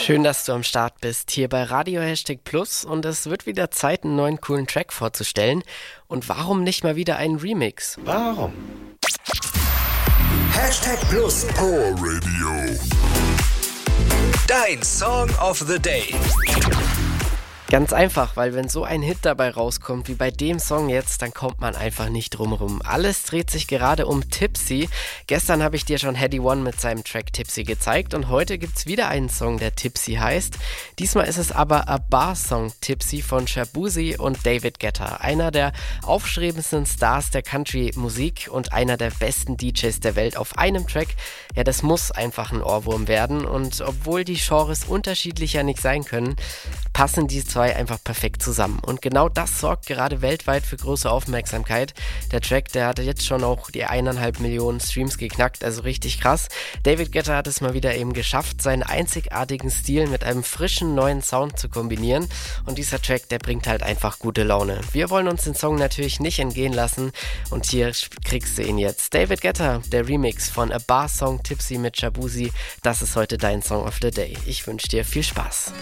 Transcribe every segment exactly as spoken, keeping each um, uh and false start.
Schön, dass du am Start bist, hier bei Radio Hashtag Plus, und es wird wieder Zeit, einen neuen coolen Track vorzustellen. Und warum nicht mal wieder einen Remix? Warum? Hashtag Plus Power Radio. Dein Song of the Day. Ganz einfach, weil wenn so ein Hit dabei rauskommt wie bei dem Song jetzt, dann kommt man einfach nicht drum rum. Alles dreht sich gerade um Tipsy. Gestern habe ich dir schon Headie One mit seinem Track Tipsy gezeigt und heute gibt's wieder einen Song, der Tipsy heißt. Diesmal ist es aber A Bar Song Tipsy von Shaboozey und David Guetta. Einer der aufstrebendsten Stars der Country-Musik und einer der besten D Js der Welt auf einem Track. Ja, das muss einfach ein Ohrwurm werden, und obwohl die Genres unterschiedlicher nicht sein können, passen die zwei einfach perfekt zusammen. Und genau das sorgt gerade weltweit für große Aufmerksamkeit. Der Track, der hatte jetzt schon auch die eineinhalb Millionen Streams geknackt, also richtig krass. David Guetta hat es mal wieder eben geschafft, seinen einzigartigen Stil mit einem frischen neuen Sound zu kombinieren. Und dieser Track, der bringt halt einfach gute Laune. Wir wollen uns den Song natürlich nicht entgehen lassen und hier kriegst du ihn jetzt. David Guetta, der Remix von A Bar Song Tipsy mit Shaboozey, das ist heute dein Song of the Day. Ich wünsche dir viel Spaß.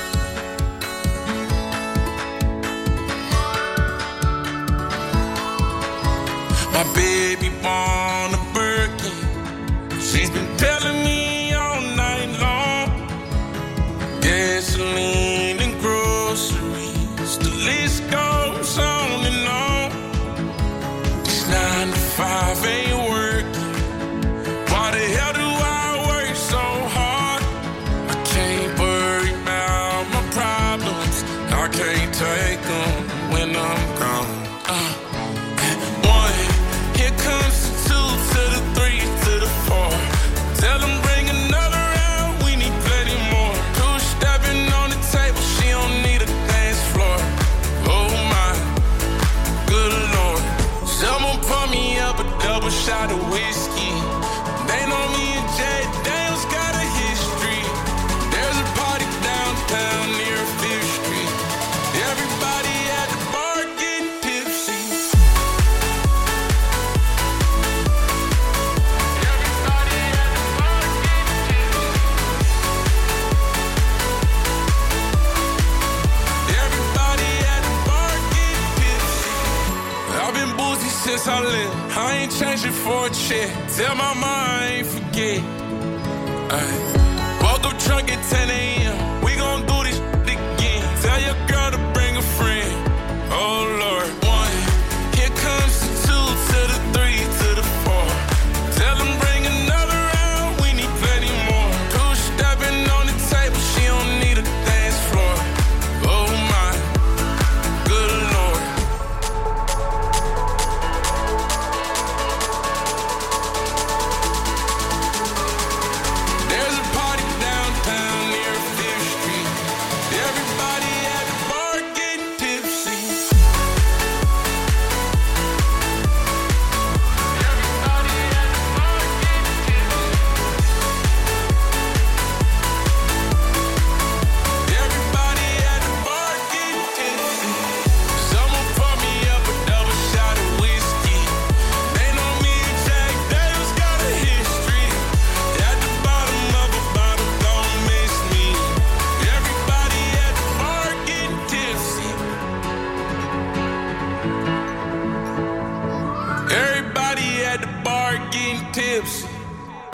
My baby born a Birkin. She's been telling me all night long. Gasoline and groceries, the list goes on and on. This nine to five ain't working. Why the hell do I work so hard? I can't worry about my problems. I can't take them when I'm gone. Uh. Comes to two, to the three, to the four. Tell them bring another round, we need plenty more. Two stepping on the table, she don't need a dance floor. Oh my, good lord. Someone pour me up a double shot of whiskey. They know me and Jay Daniels got a history. There's a party downtown near Fifth Street. Everybody at the bar getting tipsy. Since I live, I ain't changing for a check. Tell my mom I ain't forget. Ay. Woke up drunk at ten